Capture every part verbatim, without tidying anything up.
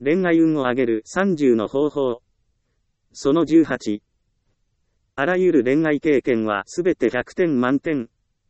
恋愛運を上げるさんじゅうの方法。そのじゅうはち。あらゆる恋愛経験はすべてひゃくてん満点。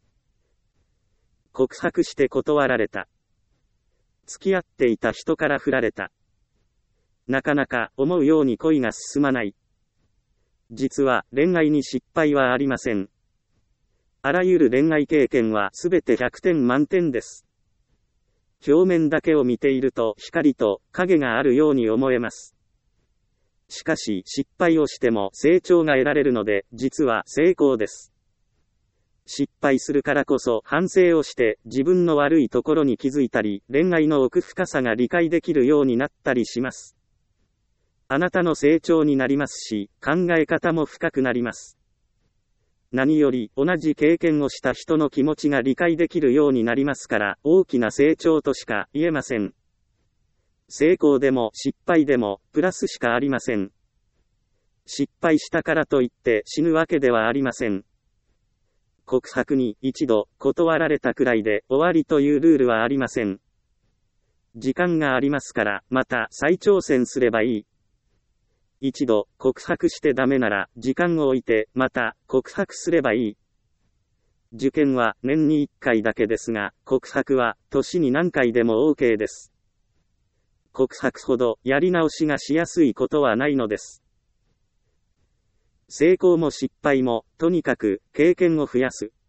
告白して断られた。付き合っていた人から振られた。なかなか思うように恋が進まない。実は恋愛に失敗はありません。あらゆる恋愛経験はすべてひゃくてん満点です。表面だけを見ていると光と影があるように思えます。しかし失敗をしても成長が得られるので、実は成功です。失敗するからこそ反省をして自分の悪いところに気づいたり、恋愛の奥深さが理解できるようになったりします。あなたの成長になりますし、考え方も深くなります。何より同じ経験をした人の気持ちが理解できるようになりますから、大きな成長としか言えません。成功でも失敗でもプラスしかありません。失敗したからといって死ぬわけではありません。告白に一度断られたくらいで終わりというルールはありません。時間がありますから、また再挑戦すればいい。一度告白してダメなら時間を置いてまた告白すればいい。受験は年にいっかいだけですが、告白は年に何回でも OK です。告白ほどやり直しがしやすいことはないのです。成功も失敗も、とにかく経験を増やす。